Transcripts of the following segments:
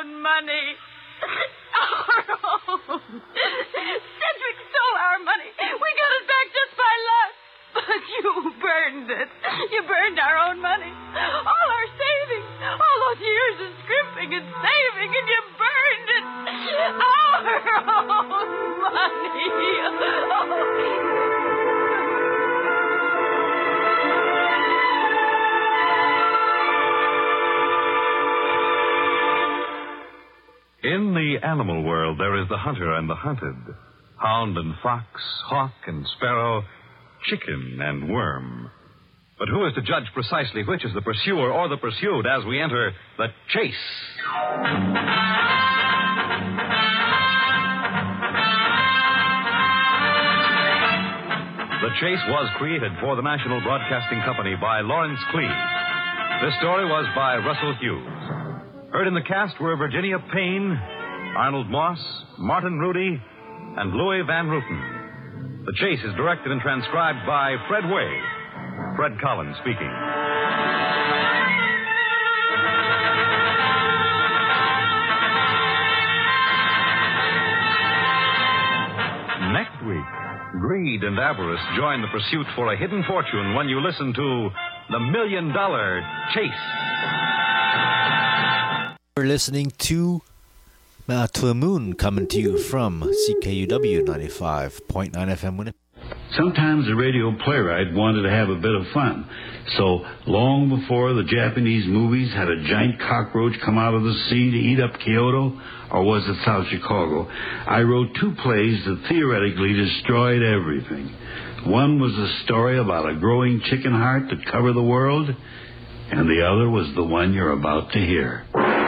own money. Our own. Cedric stole our money. We got it back just by luck. But you burned it. You burned our own money. All our savings. All those years of scrimping and saving, and you burned it. Our own money. In the animal world, there is the hunter and the hunted, hound and fox, hawk and sparrow, chicken and worm. But who is to judge precisely which is the pursuer or the pursued as we enter the chase? The Chase was created for the National Broadcasting Company by Lawrence Cleave. This story was by Russell Hughes. Heard in the cast were Virginia Payne, Arnold Moss, Martin Rudy, and Louis Van Ruten. The Chase is directed and transcribed by Fred Way. Fred Collins speaking. Next week, greed and avarice join the pursuit for a hidden fortune when you listen to The $1 Million Chase. We're listening to the Moon, coming to you from CKUW 95.9 FM Winnipeg. Sometimes the radio playwright wanted to have a bit of fun. So, long before the Japanese movies had a giant cockroach come out of the sea to eat up Kyoto, or was it South Chicago, I wrote two plays that theoretically destroyed everything. One was a story about a growing chicken heart that covered the world, and the other was the one you're about to hear.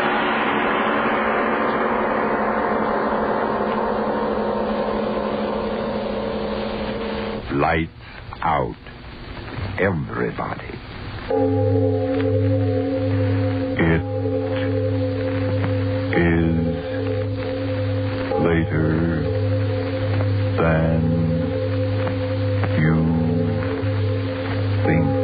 Lights out. Everybody. It is later than you think.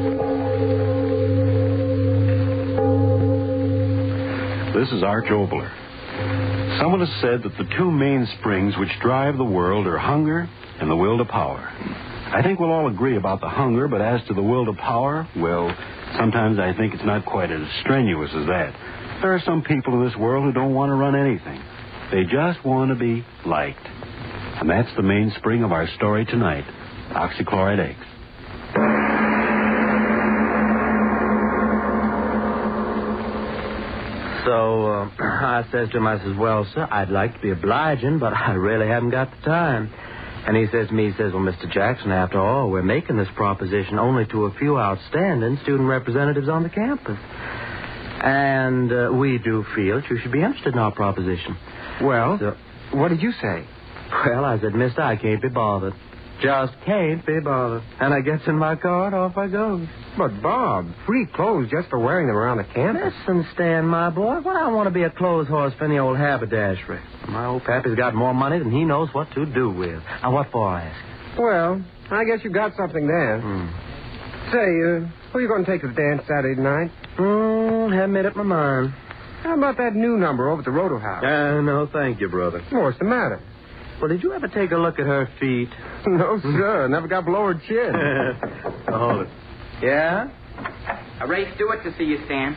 This is Arch Obler. Someone has said that the two main springs which drive the world are hunger and the will to power. I think we'll all agree about the hunger, but as to the will to power, well, sometimes I think it's not quite as strenuous as that. There are some people in this world who don't want to run anything. They just want to be liked. And that's the mainspring of our story tonight, oxychloride eggs. So, I says to him, I says, well, sir, I'd like to be obliging, but I really haven't got the time. And he says to me, well, Mr. Jackson, after all, we're making this proposition only to a few outstanding student representatives on the campus. And we do feel that you should be interested in our proposition. Well, so, what did you say? Well, I said, mister, I can't be bothered. Just can't be bothered. And I gets in my car and off I goes. But, Bob, free clothes just for wearing them around the campus? Listen, Stan, my boy, what I want to be a clothes horse for any old haberdashery. My old pappy's got more money than he knows what to do with. Now, what for, I ask? Well, I guess you got something there. Say, who are you going to take to the dance Saturday night? Haven't made up my mind. How about that new number over at the Roto House? No, thank you, brother. What's the matter? Well, did you ever take a look at her feet? No, sir. Never got below her chin. Hold it. Yeah? Ray Stewart to see you, Stan.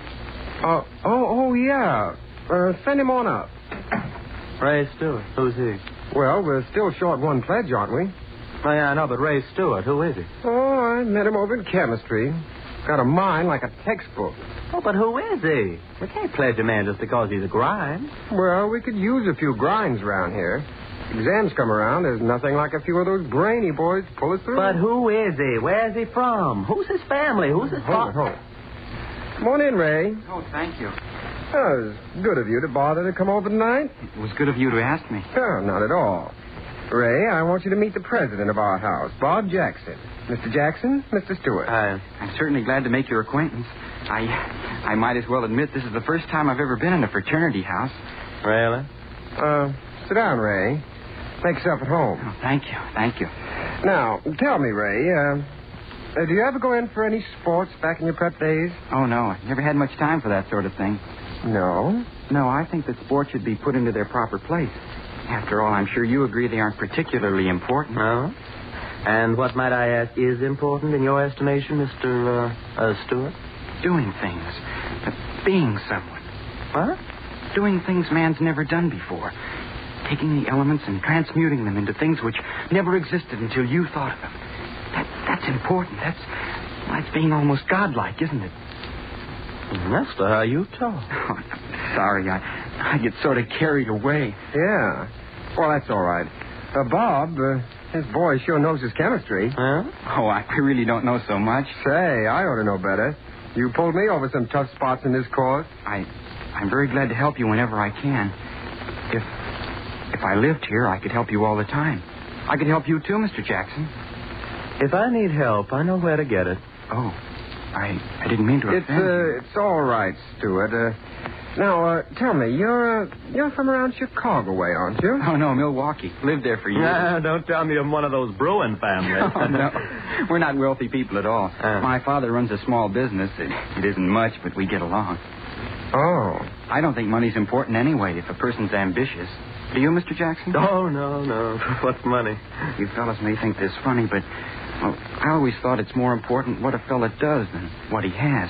Yeah. Send him on up. Ray Stewart. Who's he? Well, we're still short one pledge, aren't we? Oh, yeah, I know, but Ray Stewart, who is he? Oh, I met him over in chemistry. Got a mind like a textbook. Oh, but who is he? We can't pledge a man just because he's a grind. Well, we could use a few grinds around here. Exams come around, there's nothing like a few of those brainy boys to pull us through. But who is he? Where's he from? Who's his family? Who's his Hold it. Come on in, Ray. Oh, thank you. Oh, it was good of you to bother to come over tonight. It was good of you to ask me. Oh, not at all. Ray, I want you to meet the president of our house, Bob Jackson. Mr. Jackson, Mr. Stewart. I'm certainly glad to make your acquaintance. I might as well admit this is the first time I've ever been in a fraternity house. Really? Sit down, Ray. Make yourself at home. Oh, thank you. Now, tell me, Ray, do you ever go in for any sports back in your prep days? Oh, no. I never had much time for that sort of thing. No. No, I think that sports should be put into their proper place. After all, I'm sure you agree they aren't particularly important. No? And what, might I ask, is important in your estimation, Mr. Stewart? Doing things. Being someone. What? Doing things man's never done before. Taking the elements and transmuting them into things which never existed until you thought of them. That's important. That's being almost godlike, isn't it? Mister, how you talk. Oh, sorry, I get sort of carried away. Yeah. Well, that's all right. Bob, his boy sure knows his chemistry. Huh? Oh, I really don't know so much. Say, I ought to know better. You pulled me over some tough spots in this course. I'm very glad to help you whenever I can. If I lived here, I could help you all the time. I could help you too, Mr. Jackson. If I need help, I know where to get it. Oh, I didn't mean to offend you. It's all right, Stewart. Now, tell me, you're from around Chicago way, aren't you? Oh, no, Milwaukee. Lived there for years. Nah, don't tell me I'm one of those Bruin families. Oh, no. We're not wealthy people at all. My father runs a small business. It isn't much, but we get along. Oh. I don't think money's important anyway if a person's ambitious. Do you, Mr. Jackson? Oh, no. What's money? You fellas may think this funny, but I always thought it's more important what a fella does than what he has.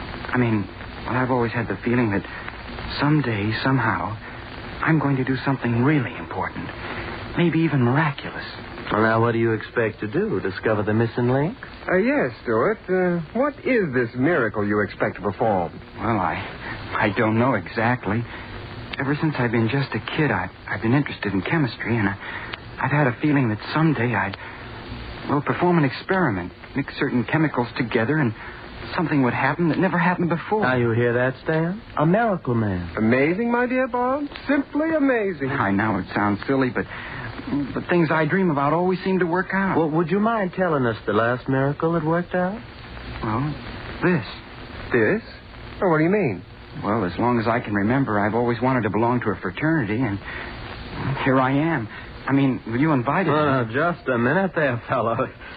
I've always had the feeling that someday, somehow, I'm going to do something really important. Maybe even miraculous. Well, now, what do you expect to do? Discover the missing link? Yes, Stewart. What is this miracle you expect to perform? Well, I don't know exactly. Ever since I've been just a kid, I've been interested in chemistry, and I've had a feeling that someday I'd perform an experiment, mix certain chemicals together, and something would happen that never happened before. Now, you hear that, Stan? A miracle man. Amazing, my dear Bob. Simply amazing. I know it sounds silly, but things I dream about always seem to work out. Well, would you mind telling us the last miracle that worked out? Well, this. This? Oh, what do you mean? Well, as long as I can remember, I've always wanted to belong to a fraternity, and here I am. You invited me. Oh, just a minute there, fellow.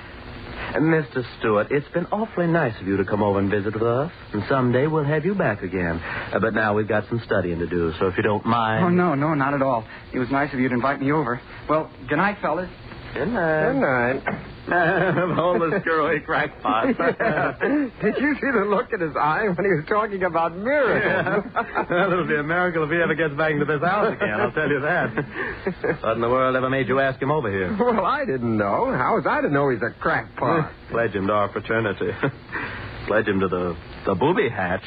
Mr. Stewart, it's been awfully nice of you to come over and visit with us, and someday we'll have you back again. But now we've got some studying to do, so if you don't mind... Oh, no, not at all. It was nice of you to invite me over. Well, good night, fellas. Good night. Good night. All the screwy crackpot. Yeah. Did you see the look in his eye when he was talking about miracles? Yeah. Well, it'll be a miracle if he ever gets back into this house again, I'll tell you that. What in the world ever made you ask him over here? Well, I didn't know. How was I to know he's a crackpot? Pledge him to our fraternity. Pledge him to the booby hatch.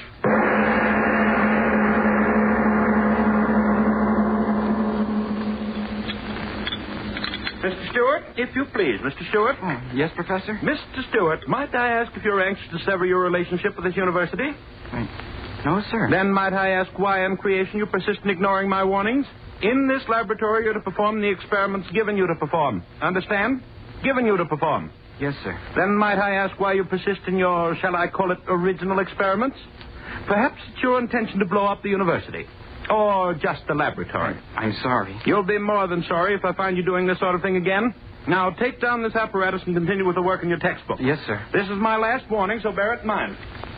Mr. Stewart, if you please. Mr. Stewart? Yes, Professor? Mr. Stewart, might I ask if you're anxious to sever your relationship with this university? No, sir. Then might I ask why in creation you persist in ignoring my warnings? In this laboratory, you're to perform the experiments given you to perform. Understand? Given you to perform. Yes, sir. Then might I ask why you persist in your, shall I call it, original experiments? Perhaps it's your intention to blow up the university. Or just the laboratory. I'm sorry. You'll be more than sorry if I find you doing this sort of thing again. Now, take down this apparatus and continue with the work in your textbook. Yes, sir. This is my last warning, so bear it in mind.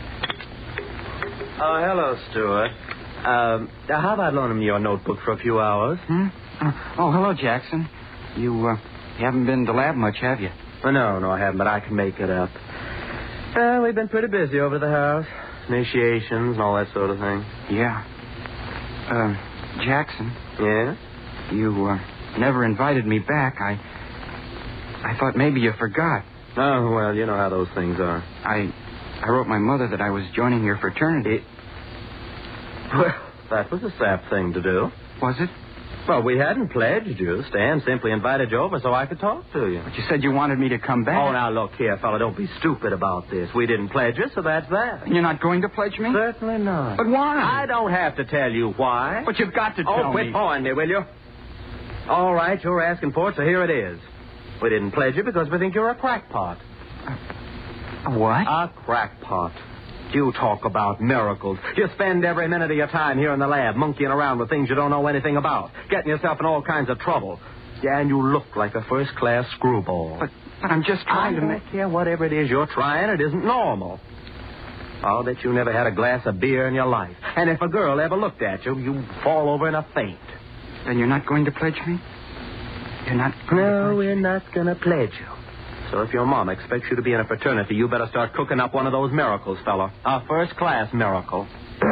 Oh, hello, Stewart. How about loaning me your notebook for a few hours? Oh, hello, Jackson. You haven't been to lab much, have you? Oh, no, I haven't, but I can make it up. We've been pretty busy over the house. Initiations and all that sort of thing. Yeah. Jackson. Yeah? You never invited me back. I thought maybe you forgot. Oh, well, you know how those things are. I wrote my mother that I was joining your fraternity. Well, that was a sap thing to do. Was it? Well, we hadn't pledged you. Stan simply invited you over so I could talk to you. But you said you wanted me to come back. Oh, now, look here, fella. Don't be stupid about this. We didn't pledge you, so that's that. You're not going to pledge me? Certainly not. But why? I don't have to tell you why. But you've got to tell me. Oh, quit pawing me, will you? All right, you're asking for it, so here it is. We didn't pledge you because we think you're a crackpot. A what? A crackpot. You talk about miracles. You spend every minute of your time here in the lab monkeying around with things you don't know anything about, getting yourself in all kinds of trouble. Yeah, and you look like a first-class screwball. But I'm just trying to make... I don't care whatever it is you're trying. It isn't normal. I'll bet you never had a glass of beer in your life. And if a girl ever looked at you, you'd fall over in a faint. Then you're not going to pledge me? You're not going No, to we're not going to pledge you. So if your mom expects you to be in a fraternity, you better start cooking up one of those miracles, fella. A first-class miracle.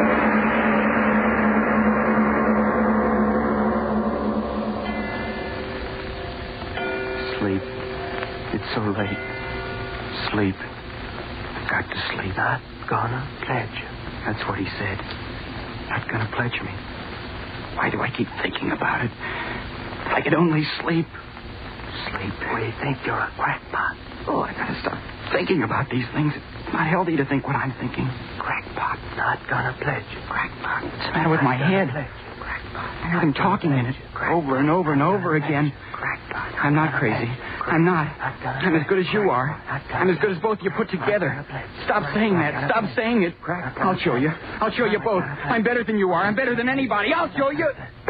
Sleep. It's so late. Sleep. I've got to sleep. Not gonna pledge you. That's what he said. Not gonna pledge me. Why do I keep thinking about it? If I could only sleep. Sleep. We think you're a crackpot. Oh, I gotta stop thinking about these things. It's not healthy to think what I'm thinking. Crackpot. Not gonna pledge you. Crackpot. What's the matter with my head? I heard him talking in it over and over and over again. I'm not crazy. I'm not. I'm as good as you are. I'm as good as both of you put together. Stop saying that. Stop saying it. I'll show you. I'll show you both. I'm better than you are. I'm better than anybody. I'll show you.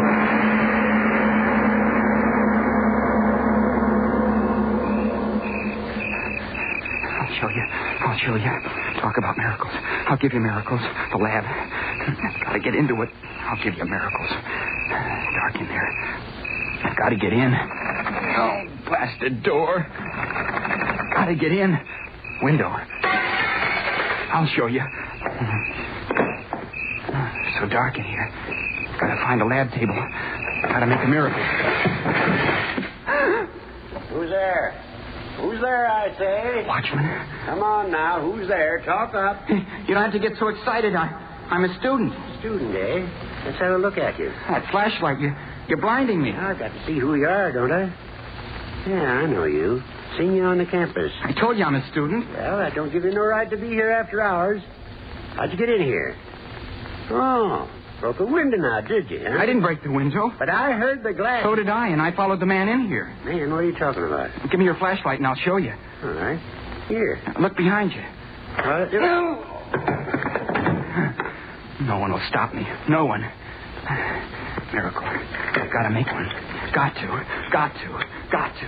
I'll show you. I'll show you. Talk about miracles. I'll give you miracles. The lab. I've got to get into it. I'll give you miracles. Dark in there. I've got to get in. Oh, blasted door. Got to get in. Window. I'll show you. So dark in here. Got to find a lab table. Got to make a miracle. Who's there? Who's there, I say? Watchman. Come on now. Who's there? Talk up. You don't have to get so excited. I'm a student. Student, eh? Let's have a look at you. That flashlight, you're blinding me. I've got to see who you are, don't I? Yeah, I know you. Seen you on the campus. I told you I'm a student. Well, that don't give you no right to be here after hours. How'd you get in here? Oh, broke a window now, did you? Huh? I didn't break the window. But I heard the glass. So did I, and I followed the man in here. Man, what are you talking about? Give me your flashlight, and I'll show you. All right. Here. Look behind you. No one will stop me. No one. Miracle. I've got to make one. Got to.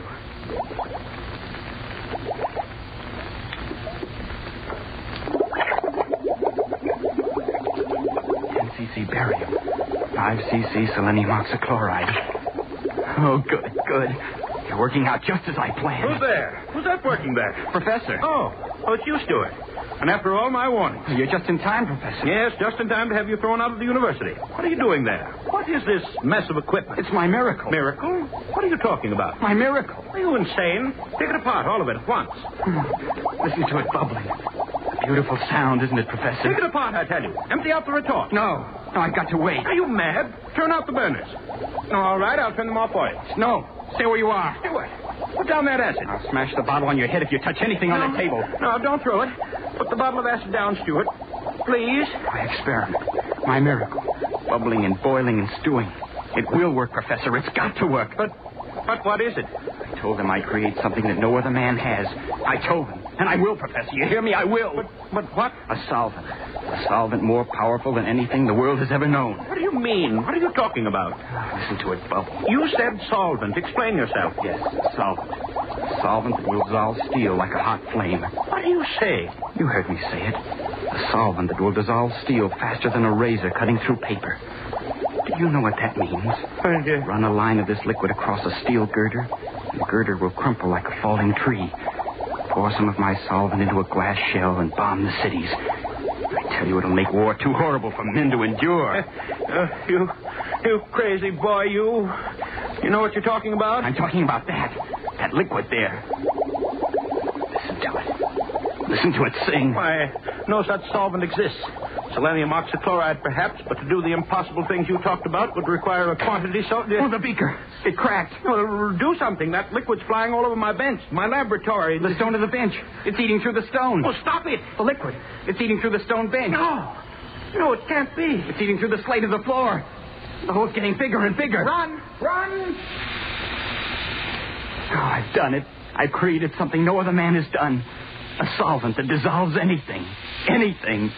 cc barium. 5cc selenium oxychloride. Oh, good. You're working out just as I planned. Who's there? Who's that working there? Professor. Oh, it's you, Stuart. And after all my warnings. You're just in time, Professor. Yes, just in time to have you thrown out of the university. What are you doing there? What is this mess of equipment? It's my miracle. Miracle? What are you talking about? My miracle. Are you insane? Take it apart, all of it, at once. Listen to it bubbling. A beautiful sound, isn't it, Professor? Take it apart, I tell you. Empty out the retort. No, I've got to wait. Are you mad? Turn out the burners. All right, I'll turn them off for you. No, stay where you are. Hey, what? Put down that acid. I'll smash the bottle on your head if you touch anything on that table. No, don't throw it. Put the bottle of acid down, Stuart. Please. My experiment. My miracle. Bubbling and boiling and stewing. It will work, Professor. It's got to work. But what is it? I told him I'd create something that no other man has. I told him. And I will, Professor. You hear me? I will. But what? A solvent. A solvent more powerful than anything the world has ever known. What do you mean? What are you talking about? Listen to it bubble. You said solvent. Explain yourself. Yes, solvent. A solvent that will dissolve steel like a hot flame. What do you say? You heard me say it. A solvent that will dissolve steel faster than a razor cutting through paper. Do you know what that means? Run a line of this liquid across a steel girder, and the girder will crumple like a falling tree. Pour some of my solvent into a glass shell and bomb the cities. I tell you, it'll make war too horrible for men to endure. You crazy boy, you. You know what you're talking about? I'm talking about that liquid there. Listen to it sing. Why, no such solvent exists. Selenium oxychloride, perhaps, but to do the impossible things you talked about would require a quantity so... Oh, the beaker. It cracked. Well, do something. That liquid's flying all over my bench, my laboratory. The stone of the bench. It's eating through the stone. Oh, stop it. The liquid. It's eating through the stone bench. No, it can't be. It's eating through the slate of the floor. The hole's getting bigger and bigger. Run! Oh, I've done it. I've created something no other man has done. A solvent that dissolves anything. Anything.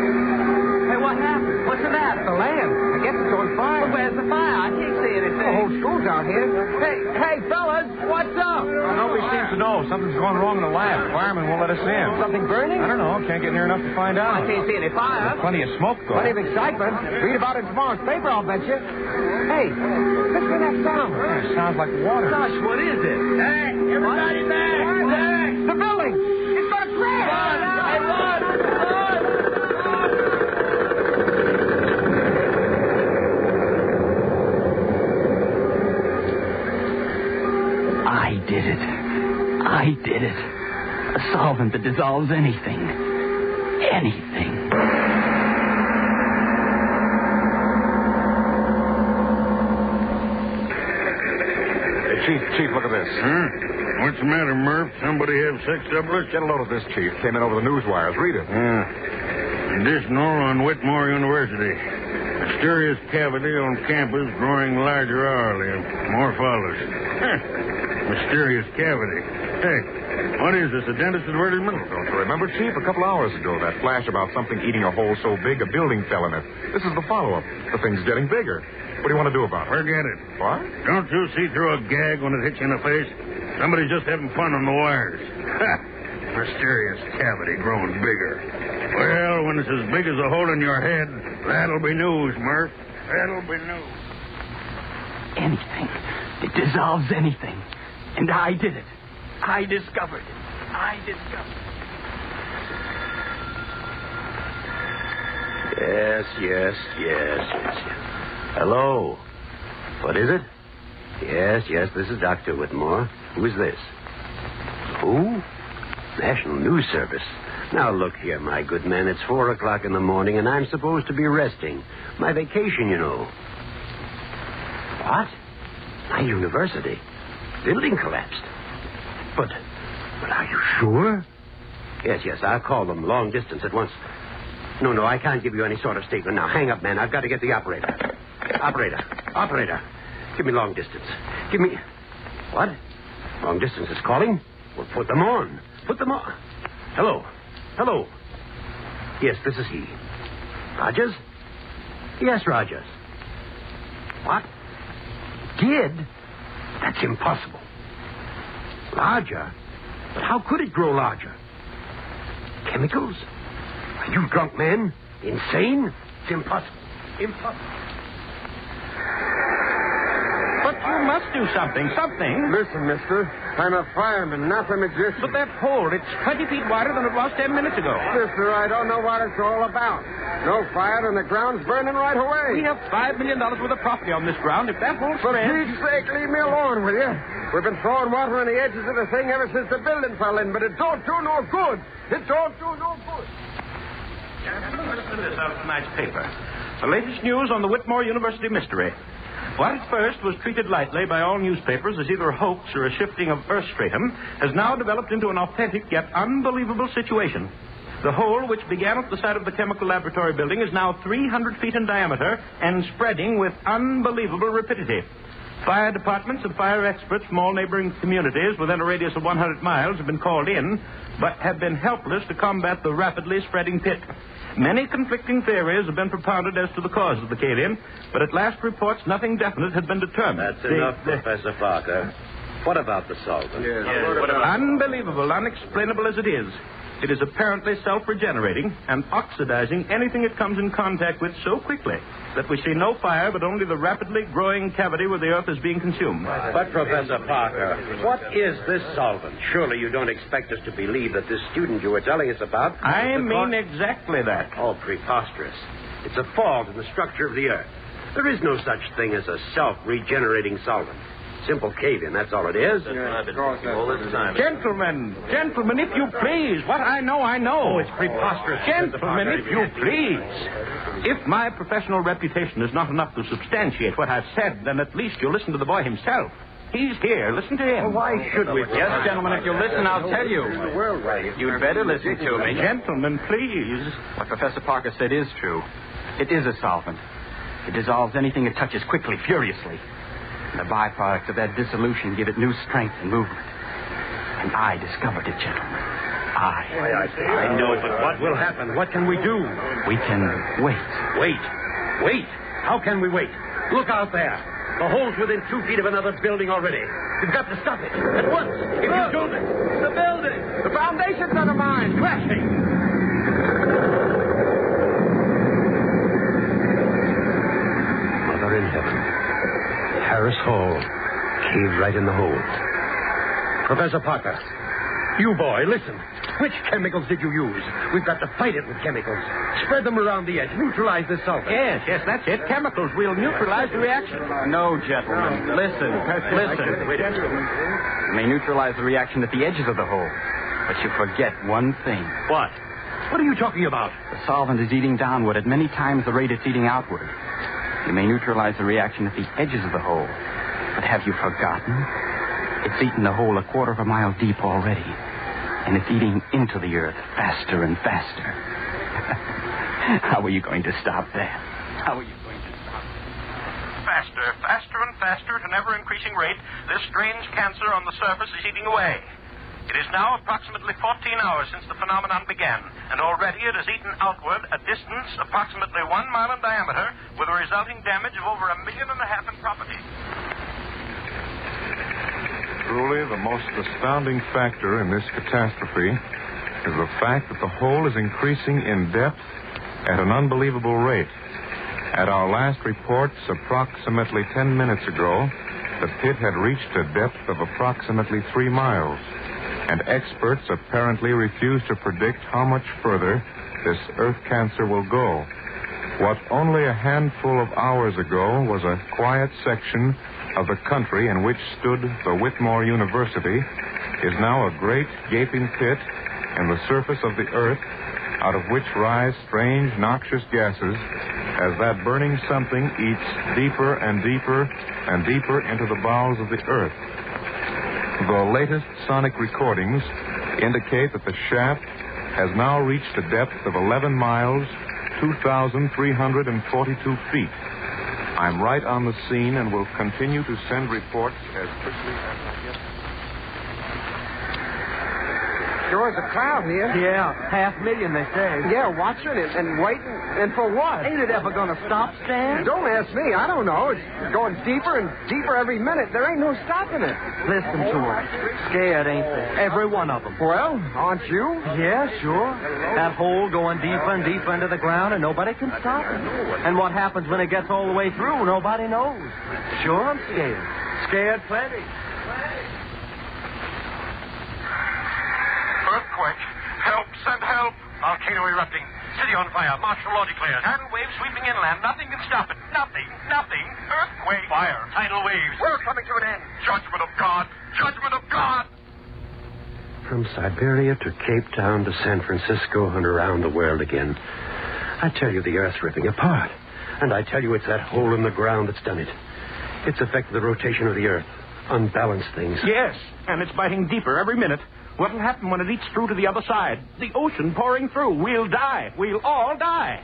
Hey, what happened? What's the matter? The lamp. I guess it's on fire. Well, where's the fire? I can't see anything. Oh, school's out here. Hey, fellas, what's up? Well, nobody seems to know. Something's going wrong in the lab. The fireman won't let us in. Something burning? I don't know. Can't get near enough to find out. I can't see any fire. There's plenty of smoke going. Plenty of excitement. Read about it in tomorrow's paper, I'll bet you. Hey, listen to that sound. Yeah, it sounds like water. Gosh, what is it? Hey, everybody back! Hey, the building! It's going to crash! Run! I did it. A solvent that dissolves anything. Anything. Chief, look at this. Huh? What's the matter, Murph? Somebody have sex doublers? Get a load of this, Chief. Came in over the news wires. Read it. Additional on Whitmore University. Mysterious cavity on campus growing larger hourly. More follows. Mysterious cavity. Hey, what is this, a dentist advertisement? Don't you remember, Chief? A couple hours ago, that flash about something eating a hole so big a building fell in it. This is the follow-up. The thing's getting bigger. What do you want to do about it? Forget it. What? Don't you see through a gag when it hits you in the face? Somebody's just having fun on the wires. Ha! Mysterious cavity growing bigger. Well, when it's as big as a hole in your head, that'll be news, Murph. That'll be news. Anything. It dissolves anything. And I did it. I discovered it. Yes. Hello. What is it? Yes, this is Dr. Whitmore. Who is this? Who? National News Service. Now, look here, my good man. It's 4 o'clock in the morning, and I'm supposed to be resting. My vacation, you know. What? My university. Building collapsed. But are you sure? Yes, I'll call them long distance at once. No, I can't give you any sort of statement now. Hang up, man. I've got to get the operator. Operator. Give me long distance. Give me... What? Long distance is calling? Well, put them on. Hello. Yes, this is he. Rogers? Yes, Rogers. What? Did? That's impossible. Larger? But how could it grow larger? Chemicals? Are you drunk, man? Insane? It's impossible. But you must do something. Listen, mister. I'm a fireman, not a magician. But that hole, it's 20 feet wider than it was 10 minutes ago. Mister, I don't know what it's all about. No fire and the ground's burning right away. We have $5 million worth of property on this ground. If that whole For Pete's sake, leave me alone, will you? We've been throwing water on the edges of the thing ever since the building fell in, but it don't do no good. Listen to this out of tonight's paper. The latest news on the Whitmore University mystery. What at first was treated lightly by all newspapers as either a hoax or a shifting of earth stratum has now developed into an authentic yet unbelievable situation. The hole, which began at the site of the chemical laboratory building, is now 300 feet in diameter and spreading with unbelievable rapidity. Fire departments and fire experts from all neighboring communities within a radius of 100 miles have been called in, but have been helpless to combat the rapidly spreading pit. Many conflicting theories have been propounded as to the cause of the cave-in, but at last reports nothing definite had been determined. That's enough, Professor Parker. What about the solvent? Unbelievable, unexplainable as it is apparently self-regenerating and oxidizing anything it comes in contact with so quickly that we see no fire but only the rapidly growing cavity where the earth is being consumed. But, Professor Parker, what is this solvent? Surely you don't expect us to believe that this student you were telling us about... I mean exactly that. Oh, preposterous. It's a fault in the structure of the earth. There is no such thing as a self-regenerating solvent. Simple cave-in, that's all it is. All this time. Gentlemen, if you please. What I know, I know. Oh, it's preposterous. Gentlemen, if you please. If my professional reputation is not enough to substantiate what I've said, then at least you'll listen to the boy himself. He's here. Listen to him. Well, why should we? Yes, gentlemen, if you listen, I'll tell you. You'd better listen to me. Gentlemen, please. What Professor Parker said is true. It is a solvent. It dissolves anything it touches quickly, furiously. And the byproducts of that dissolution give it new strength and movement. And I discovered it, gentlemen. I know, but what will happen? What can we do? We can wait. Wait? How can we wait? Look out there. The hole's within 2 feet of another building already. We've got to stop it. At once. If you don't... The building! The foundation's undermined! Crashing! Mother in heaven. Harris Hall caved right in the hole. Professor Parker, you boy, listen. Which chemicals did you use? We've got to fight it with chemicals. Spread them around the edge. Neutralize this solvent. Yes, that's it. Chemicals will neutralize the reaction. No, gentlemen. Listen. You may neutralize the reaction at the edges of the hole, but you forget one thing. What? What are you talking about? The solvent is eating downward at many times the rate it's eating outward. You may neutralize the reaction at the edges of the hole, but have you forgotten? It's eaten the hole 1/4 mile deep already. And it's eating into the earth faster and faster. How are you going to stop that? How are you going to stop it? Faster and faster at an ever-increasing rate, this strange cancer on the surface is eating away. It is now approximately 14 hours since the phenomenon began, and already it has eaten outward a distance approximately 1 mile in diameter, with a resulting damage of over 1.5 million in property. Truly, the most astounding factor in this catastrophe is the fact that the hole is increasing in depth at an unbelievable rate. At our last reports, approximately 10 minutes ago, the pit had reached a depth of approximately 3 miles, and experts apparently refuse to predict how much further this earth cancer will go. What only a handful of hours ago was a quiet section of the country in which stood the Whitmore University is now a great gaping pit in the surface of the earth, out of which rise strange noxious gases as that burning something eats deeper and deeper and deeper into the bowels of the earth. The latest sonic recordings indicate that the shaft has now reached a depth of 11 miles, 2,342 feet. I'm right on the scene and will continue to send reports as quickly as I get them. Sure is a crowd here. Yeah, 500,000, they say. Yeah, watching it and waiting. And for what? Ain't it ever gonna stop, Stan? Don't ask me. I don't know. It's going deeper and deeper every minute. There ain't no stopping it. Listen to them. Scared, ain't they? Every one of them. Well, aren't you? Yeah, sure. That hole going deeper and deeper into the ground, and nobody can stop it. And what happens when it gets all the way through, nobody knows. Sure, I'm scared. Scared plenty. Earthquake. Help, send help. Volcano erupting. City on fire. Martial law declared. Tidal waves sweeping inland. Nothing can stop it. Nothing. Earthquake. Fire. Tidal waves. We're coming to an end. Judgment of God. Judgment of God. From Siberia to Cape Town to San Francisco and around the world again. I tell you, the earth's ripping apart. And I tell you, it's that hole in the ground that's done it. It's affected the rotation of the earth. Unbalanced things. Yes, and it's biting deeper every minute. What'll happen when it eats through to the other side? The ocean pouring through. We'll die. We'll all die.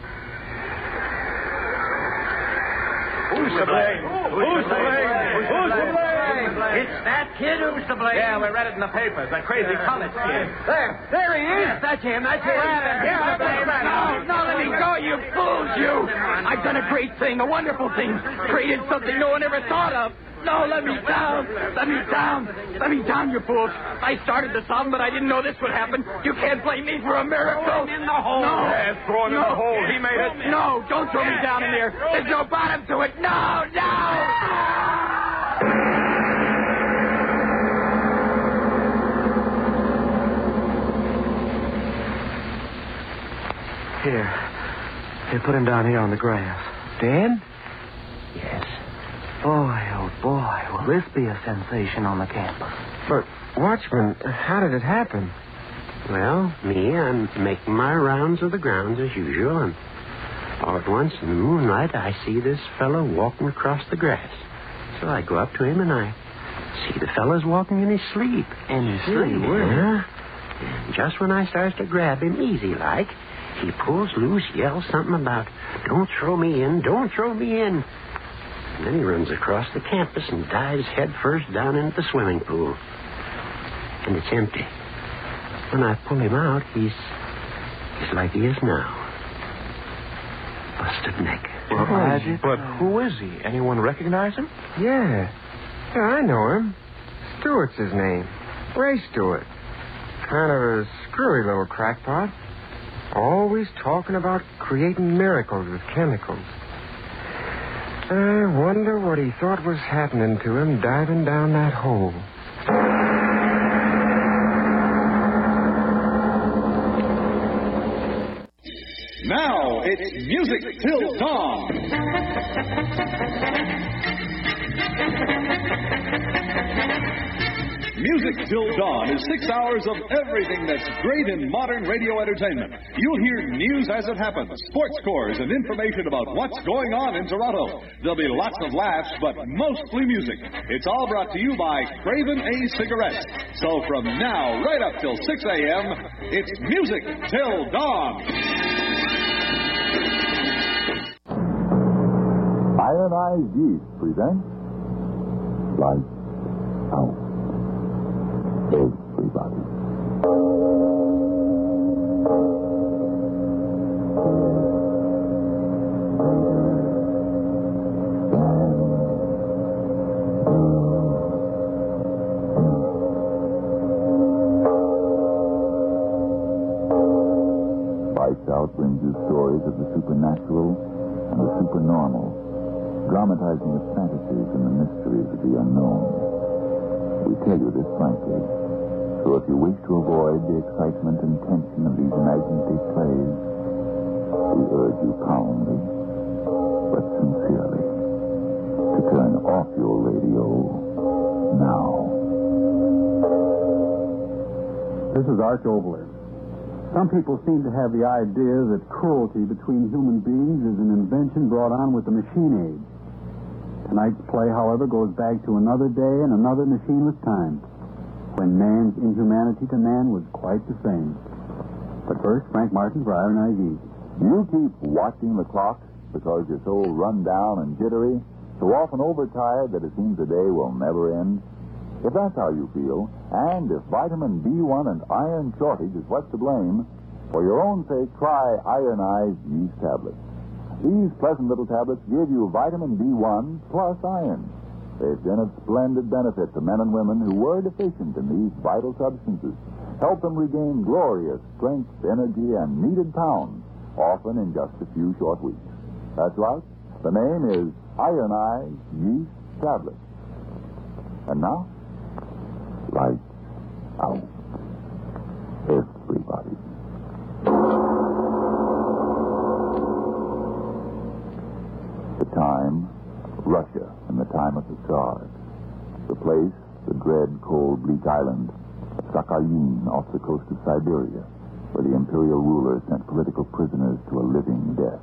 Who's to blame? Who's to blame? It's that kid who's to blame. Yeah, we read it in the papers. That crazy college kid. There he is. That's him. No, let me go, you fools, you. I've done a great thing, a wonderful thing. Created something no one ever thought of. No, let me down. Let me down, you fools. I started the song, but I didn't know this would happen. You can't blame me for a miracle. Throw him in the hole. No. Yes, throw him in the hole. He made it. No, don't throw me down in there. There's no bottom to it. No. Here, put him down here on the grass. Dan? Yes. Boy, oh boy, will this be a sensation on the campus. But, Watchman, how did it happen? Well, I'm making my rounds of the grounds as usual, and all at once in the moonlight I see this fellow walking across the grass. So I go up to him and I see the fellow's walking in his sleep. In his sleep? Yeah. And just when I starts to grab him easy like, he pulls loose, yells something about, "Don't throw me in, don't throw me in." And then he runs across the campus and dives head first down into the swimming pool. And it's empty. When I pull him out, he's like he is now. Busted neck. Well, but who is he? Anyone recognize him? Yeah. Yeah, I know him. Stewart's his name. Ray Stewart. Kind of a screwy little crackpot. Always talking about creating miracles with chemicals. I wonder what he thought was happening to him diving down that hole. Now it's Music Till Dawn. Music Till Dawn is 6 hours of everything that's great in modern radio entertainment. You'll hear news as it happens, sports scores, and information about what's going on in Toronto. There'll be lots of laughs, but mostly music. It's all brought to you by Craven A Cigarettes. So from now, right up till 6 a.m., it's Music Till Dawn. Ionized Yeast presents Lights Out. Everybody. Lights Out brings you stories of the supernatural and the supernormal, dramatizing the fantasies and the mysteries of the unknown. We tell you this frankly, so if you wish to avoid the excitement and tension of these imaginative plays, we urge you calmly, but sincerely, to turn off your radio now. This is Arch Obler. Some people seem to have the idea that cruelty between human beings is an invention brought on with the machine age. Tonight's play, however, goes back to another day and another machineless time, when man's inhumanity to man was quite the same. But first, Frank Martin for Ionized Yeast. You keep watching the clock because you're so run down and jittery, so often overtired that it seems the day will never end. If that's how you feel, and if vitamin B1 and iron shortage is what's to blame, for your own sake, try Ionized Yeast tablets. These pleasant little tablets give you vitamin B1 plus iron. They've been of splendid benefit to men and women who were deficient in these vital substances. Help them regain glorious strength, energy, and needed pounds, often in just a few short weeks. That's right. The name is Ionized Yeast Tablets. And now, lights out. Everybody. The time, Russia in the time of the Tsars. The place, the dread, cold, bleak island, Sakhalin off the coast of Siberia, where the imperial ruler sent political prisoners to a living death.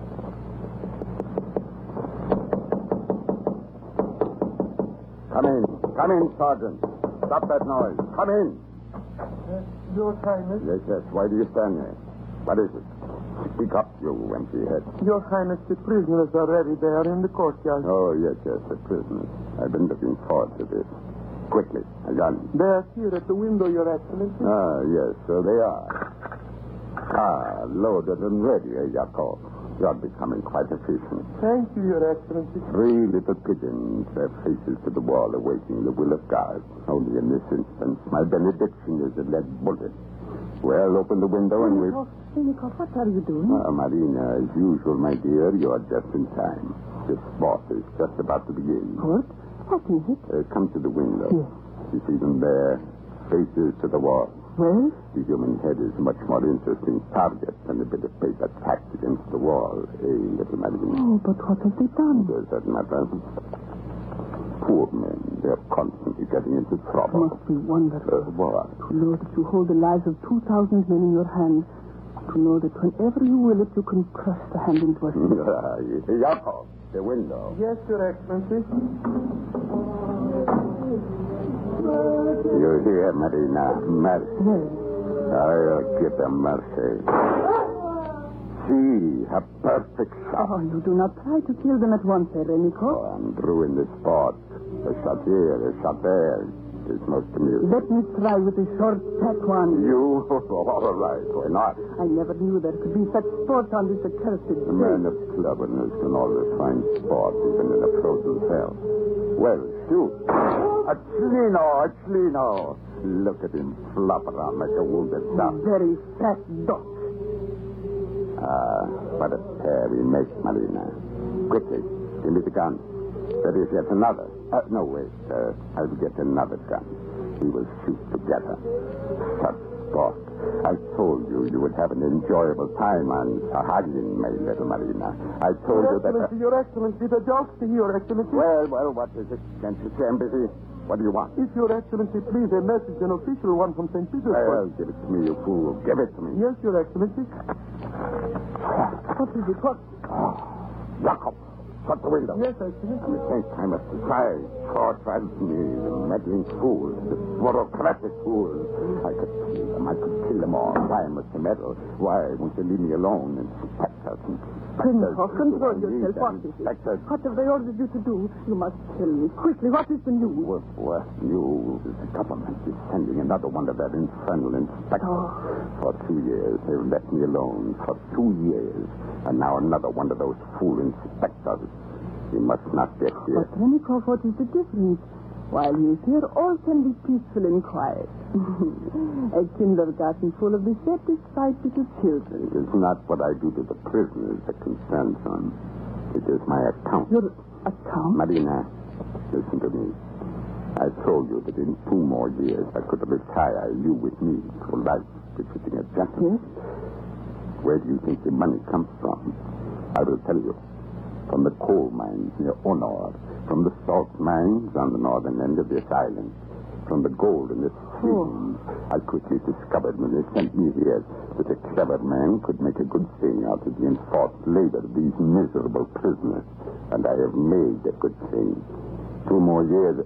Come in, Sergeant. Stop that noise. Come in. Your Highness? Yes. Why do you stand there? What is it? Speak up, you empty head. Your Highness, the prisoners are ready there in the courtyard. Oh, yes, the prisoners. I've been looking forward to this. Quickly, a gun. They are here at the window, Your Excellency. Ah, yes, so they are. Loaded and ready, Yakov. You're becoming quite efficient. Thank you, Your Excellency. 3 little pigeons, their faces to the wall, awaiting the will of God. Only in this instance, my benediction is a lead bullet. Well, open the window and we'll... Senikov, what are you doing? Marina, as usual, my dear, you are just in time. The sport is just about to begin. What? What is it? Come to the window. Yes. You see them there, faces to the wall. Well? The human head is much more interesting target than a bit of paper tacked against the wall, little Marina. Oh, but what have they done? Does that matter? Poor men, they're constantly getting into trouble. Must be wonderful. What? To know that you hold the lives of 2,000 men in your hands. To know that whenever you will it, you can crush the hand into a stick. Yakov, the window. Yes, Your Excellency. You hear, Marina? Mercy. Yes. I'll give them mercy. See, a perfect shot. Oh, you do not try to kill them at once, Serenikov. Oh, and ruin the sport. A shot here, a shot there. is most amusing. Let me try with the short, fat one. You? All right. Why not? I never knew there could be such sport on this accursed A man of cleverness can always find sport even in a frozen cell. Well, shoot. Achlino. Look at him flop around like a wounded duck. Very fat duck. What a pair we make, Marina. Quickly, give me the gun. There is yet another. No, wait. I'll get another gun. We will shoot together. Such sport. I told you you would have an enjoyable time on Sahagin, my little Marina. I told you that... Your Excellency, the Jousty, Your Excellency. Well, what is it? Can't you say embassy? What do you want? If Your Excellency, please, a message, an official one from St. Petersburg. Well, give it to me, you fool. Give it to me. Yes, Your Excellency. What is it? What? Jacob, shut the window. Yes, Excellency. I think I must try. Short me, the meddling fool, the bureaucratic fool. I could kill them all. Why must they meddle? Why won't you leave me alone? Inspectors. Prinkoff, control yourself. What is it? What have they ordered you to do? You must tell me. Quickly, what is the news? What news? The government is sending another one of their infernal inspectors. For 2 years, they've left me alone. For 2 years. And now another one of those fool inspectors. He must not get here. But, Prinkoff, what is the difference? While he is here, all can be peaceful and quiet. A kindergarten full of dissatisfied little children. It is not what I do to the prisoners that concerns them. It is my account. Your account? Marina, listen to me. I told you that in 2 more years I could retire you with me for life, befitting a gentleman. Yes? Where do you think the money comes from? I will tell you. From the coal mines near Honor, from the salt mines on the northern end of this island, from the gold in this stream. I quickly discovered when they sent me here that a clever man could make a good thing out of the enforced labor of these miserable prisoners. And I have made a good thing. 2 more years.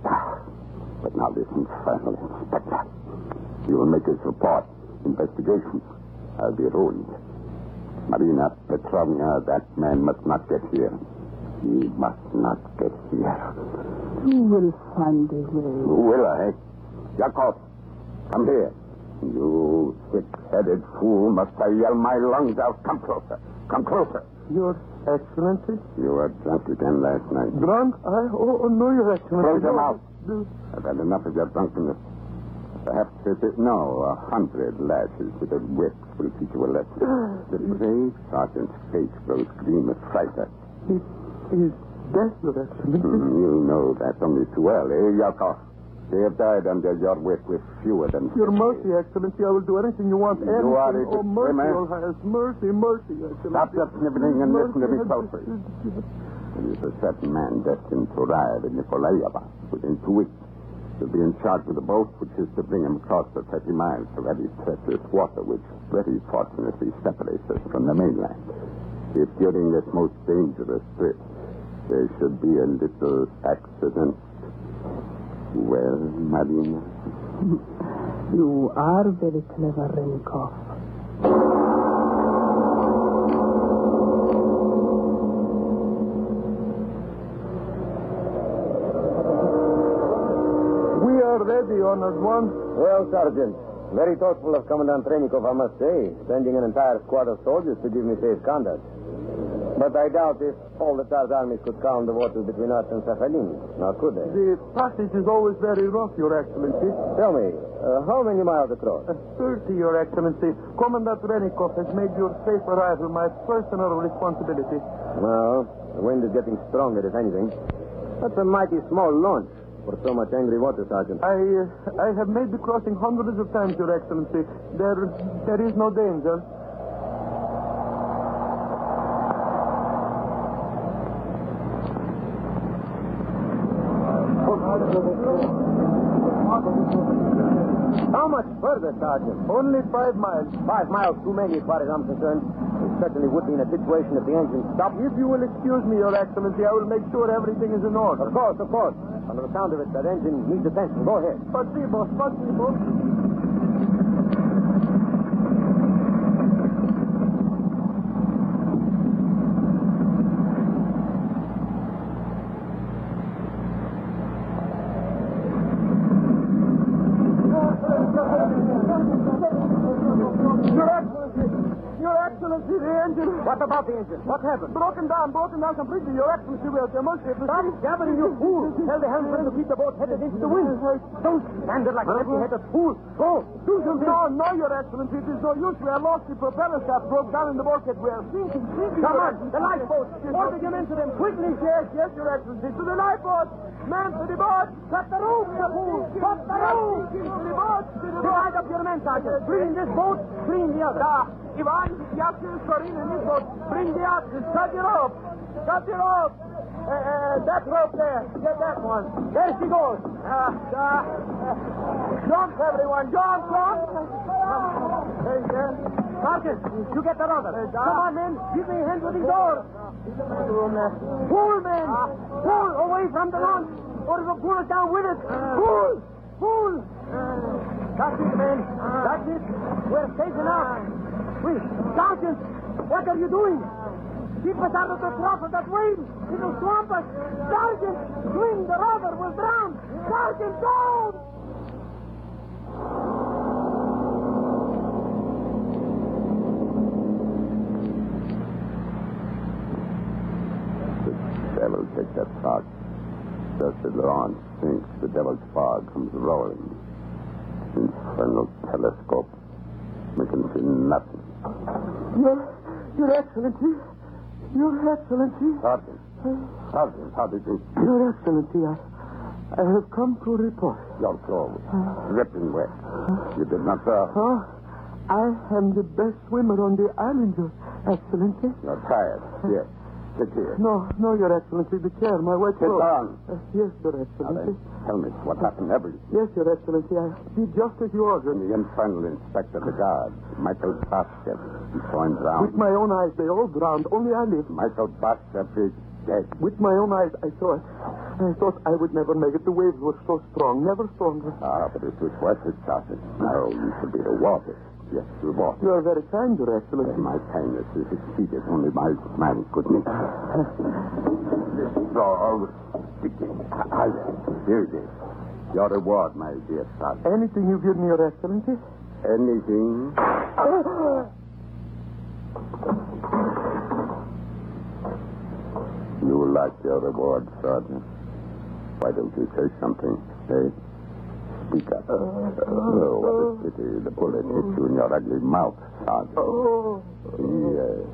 But now this infernal inspector. He will make his report. Investigation. I'll be ruined. Marina Petrovna, that man must not get here. He must not get here. You will find a way. Will I? Yakov, come here. You thick-headed fool. Must I yell my lungs out? Come closer. Come closer. Your Excellency? You were drunk again last night. Drunk? Oh, no, Your Excellency. Close your mouth. I've had enough of your drunkenness. Perhaps 100 lashes with a whip will teach you a lesson. The brave sergeant's face grows green with fright. He is dead, Your Excellency. You know that only too well, eh, Yakov? They have died under your whip with fewer than... Your mercy, Excellency. I will do anything you want. You are a Oh, mercy, swimmer. Your Highness. Mercy, Excellency. Stop your sniveling and listen to me closely. There is a certain man destined to arrive in Nikolaeva within 2 weeks. He'll be in charge of the boat, which is to bring him across the 30 miles of very treacherous water, which very fortunately separates us from the mainland. If during this most dangerous trip there should be a little accident, well, Marina? You are very clever, Renikov. Ready, Honored One. Well, Sergeant, very thoughtful of Commandant Trenikov, I must say, sending an entire squad of soldiers to give me safe conduct. But I doubt if all the Tsar's armies could calm the waters between us and Sakhalin. Now, could they? The passage is always very rough, Your Excellency. Tell me, how many miles across? 30, Your Excellency. Commandant Renikov has made your safe arrival my personal responsibility. Well, the wind is getting stronger, if anything. That's a mighty small launch for so much angry water, Sergeant. I have made the crossing hundreds of times, Your Excellency. There is no danger. How much further, Sergeant? Only 5 miles. 5 miles too many, as far as I'm concerned. We certainly would be in a situation if the engine stopped. If you will excuse me, Your Excellency, I will make sure everything is in order. Of course. Under the sound of it, that engine needs attention. Go ahead. Спасибо. Your Excellency, the engine. What about the engine? What happened? Broken down completely. Your Excellency, we are at your mercy. Stop gabbling, you fool. Tell the helmsman to keep the boat headed into the wind. Don't stand there like an empty-headed fool. Go, do something. No, Your Excellency. It is no use. We have lost the propeller shaft, broke down in the bulkhead. We are sinking. Come on, the lifeboats. Order them into them quickly. Yes, Your Excellency. To the lifeboat. Man to the boat. Cut the rope, you fool. Cut the rope. To the boat. Divide up your men, Sergeant. Clean this boat, clean the other. Ivan, Yasin, Sorin, and this boat. Bring the oxen. Cut your rope. Cut your rope. That rope there. Get that one. There she goes. Jump, everyone. Jump. Hey, there. Sergeant, you get that other. Come on, men. Give me a hand with these oars. Pull, men. Pull away from the launch, or it'll pull us down with it. Pull. That's it, men. That's it. We're safe enough. Wait, Sergeant, what are you doing? Keep us out of the trough of that wave. It'll swamp us. Sergeant, swing the rudder. We'll drown. Sergeant, don't! The devil take that fog. Just as the launch sinks, the devil's fog comes rolling. Infernal telescope. We can see nothing. Your Excellency. Your Excellency. Sergeant, how did you... Your Excellency, I have come to report. Your clothes, dripping wet. You did not drown. Oh, I am the best swimmer on the island, Your Excellency. You're tired. Yes. Sit here. No, Your Excellency. The chair, my wet clothes. Sit down. Yes, Your Excellency. Tell me what happened, everything. Yes, Your Excellency. I did just as you ordered. The infernal inspector of the guard, Michael Bashev, he saw him drown. With my own eyes, they all drowned. Only I lived. Michael Bashev is dead. With my own eyes, I saw it. I thought I would never make it. The waves were so strong, never stronger. But it was worth it, Sergeant. Now you should be rewarded. Yes, rewarded. You are very kind, Your Excellency. My kindness is exceeded only by my goodness. This straw was sticking. Here it is. Your reward, my dear son. Anything you give me, Your Excellency? Anything. You like your reward, Sergeant. Why don't you say something, eh? Speak up. What a pity the bullet hit you in your ugly mouth, Sergeant. Yes.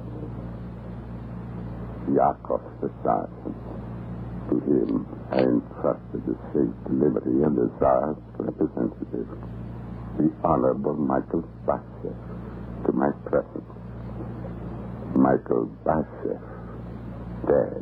Yakov the Sergeant. To him, I entrusted the safe delivery and the Tsar's representative, the Honorable Michael Bashev, to my presence. Michael Bashev, dead.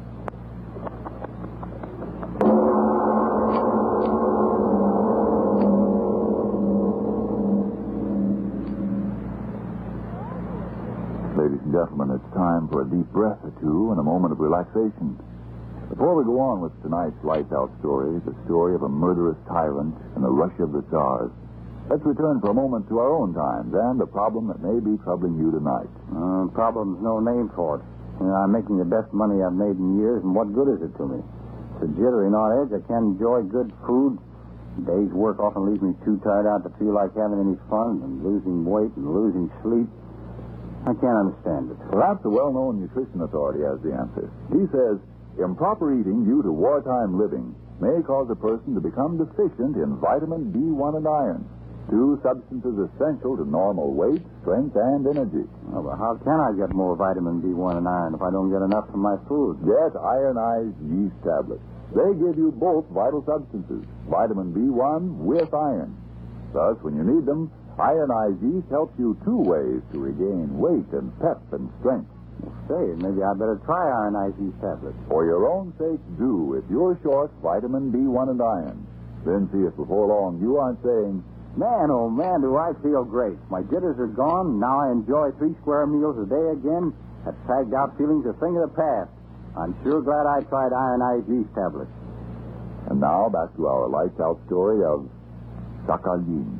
Ladies and gentlemen, it's time for a deep breath or two and a moment of relaxation. Before we go on with tonight's lights out story, the story of a murderous tyrant and the Russia of the Tsars, let's return for a moment to our own times and the problem that may be troubling you tonight. Problem's no name for it. I'm making the best money I've made in years, and what good is it to me? It's a jittery, not edge. I can't enjoy good food. Day's work often leaves me too tired out to feel like having any fun, and losing weight and losing sleep. I can't understand it. Perhaps a well-known nutrition authority has the answer. He says, improper eating due to wartime living may cause a person to become deficient in vitamin B1 and iron, two substances essential to normal weight, strength, and energy. Oh, but how can I get more vitamin B1 and iron if I don't get enough from my food? Get ironized yeast tablets. They give you both vital substances, vitamin B1 with iron. Thus, when you need them, ironized yeast helps you two ways to regain weight and pep and strength. Say, maybe I better try ironized yeast tablets. For your own sake, do, if you're short vitamin B1 and iron. Then see if before long you aren't saying, man, oh man, do I feel great. My jitters are gone. Now I enjoy 3 square meals a day again. That sagged out feeling's a thing of the past. I'm sure glad I tried ironized yeast tablets. And now back to our lights out story of Sakhalin.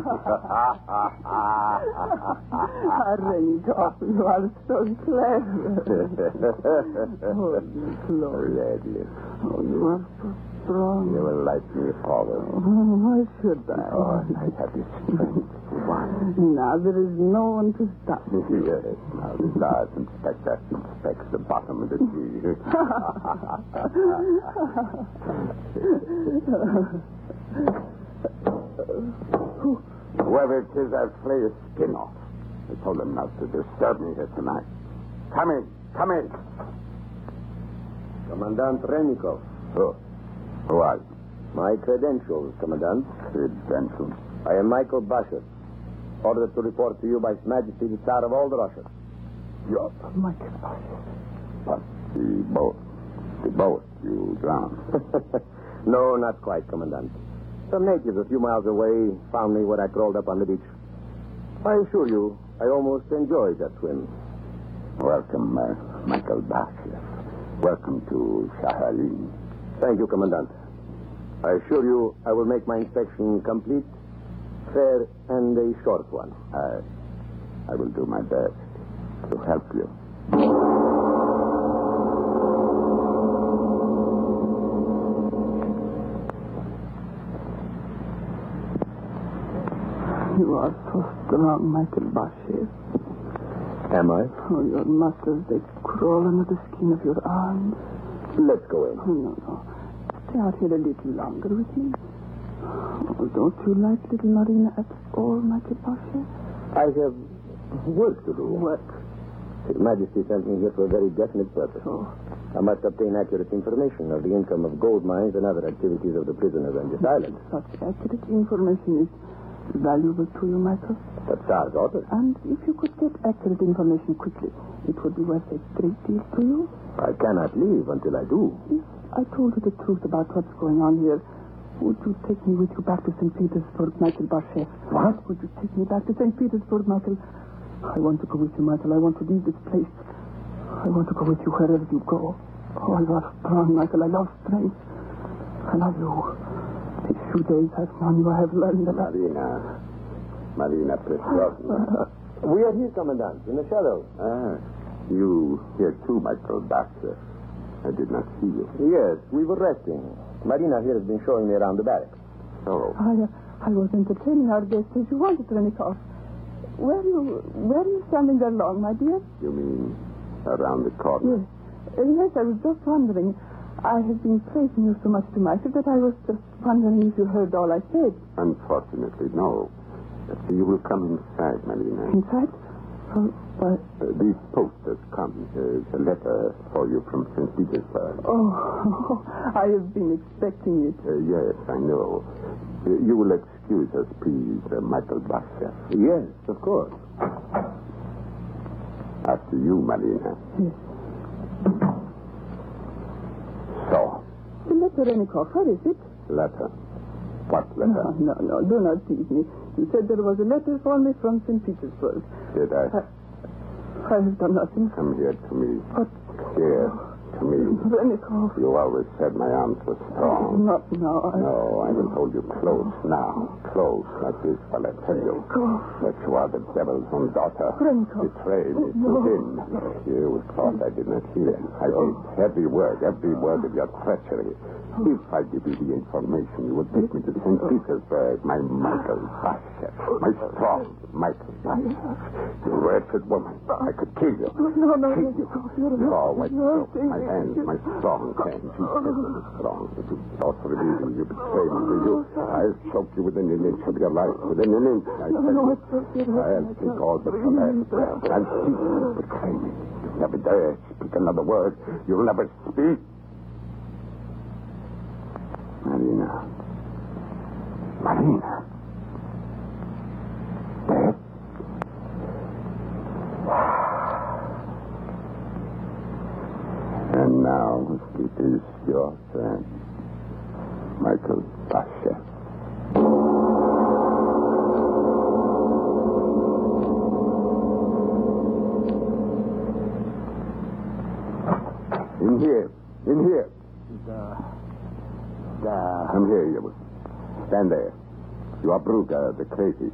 Renikoff, you are so clever. Oh, Gladly. Oh, you are so strong. You will like me, Father. Why should I? Oh, I have the strength. Now there is no one to stop me. Yes, now the stars inspector inspects the bottom of the sea. Whoever it is, I'll flay his skin off. I told him not to disturb me here tonight. Come in. Commandant Rennikov. Who are you? My credentials, Commandant. Credentials? I am Michael Bashev, ordered to report to you by His Majesty the Tsar of all the Russia. You're Michael Bashev. But the boat you drowned. No, not quite, Commandant. Some natives a few miles away found me when I crawled up on the beach. I assure you, I almost enjoyed that swim. Welcome, Michael Bashev. Welcome to Sakhalin. Thank you, Commandant. I assure you I will make my inspection complete, fair, and a short one. I will do my best to help you. You are so strong, Michael Bashev. Am I? Oh, your muscles, they crawl under the skin of your arms. Let's go in. Oh, no. Stay out here a little longer with me. Oh, don't you like little Marina at all, Michael Bashev? I have work to do. Work? His Majesty sent me here for a very definite purpose. Oh. I must obtain accurate information of the income of gold mines and other activities of the prisoners on this island. Such accurate information is valuable to you, Michael. The Tsar's order. And if you could get accurate information quickly, it would be worth a great deal to you. I cannot leave until I do. If I told you the truth about what's going on here, would you take me with you back to St. Petersburg, Michael Bashev? What? Would you take me back to St. Petersburg, Michael? I want to go with you, Michael. I want to leave this place. I want to go with you wherever you go. Oh, you are strong, Michael. I love strength. I love you. These few days I've known you, I have learned a lot. Marina Petrovna. We are here, Commandant, in the shadows. You here too, Michael Bashev. I did not see you. Yes, we were resting. Marina here has been showing me around the barracks. Oh. I was entertaining our guests as you wanted, Renikoff. Where are you standing there long, my dear? You mean around the corner? Yes. Yes, I was just wondering. I have been praising you so much to Michael that I was just wondering if you heard all I said. Unfortunately, no. You will come inside, Marina. Inside? The post has come. There's a letter for you from St. Petersburg. Oh, I have been expecting it. Yes, I know. You will excuse us, please, Michael Bashev. Yes, of course. After you, Marina. Yes. So. The letter, Renikoff, where is it? Letter? What letter? No, do not tease me. You said there was a letter for me from St. Petersburg. Did I? I have done nothing. Come here to me. What? Here to me. Renikoff. You always said my arms were strong. Not now. No, I will hold you close now. Close like this while I tell you that you are the devil's own daughter. Renikoff. Betrayed to him. You thought I did not hear. I did. Every word of your treachery. If I give you the information, you would take me to St. Petersburg, my Michael Bashev, my strong Michael Bashev. You wretched woman. I could kill you. No. Oh, wait. My hands, my strong hands. You said you were strong. But you thought for me. You betrayed me, did you? I'll choke you within an inch of your life. Within an inch, I tell you. I'll take all but the last breath. I'll see you betray me. You never dare speak another word. You'll never speak. Marina. Dead? And now it is your turn, Michael Bashev. In here. Come here, you. Stand there. You are Bruger, the crazy.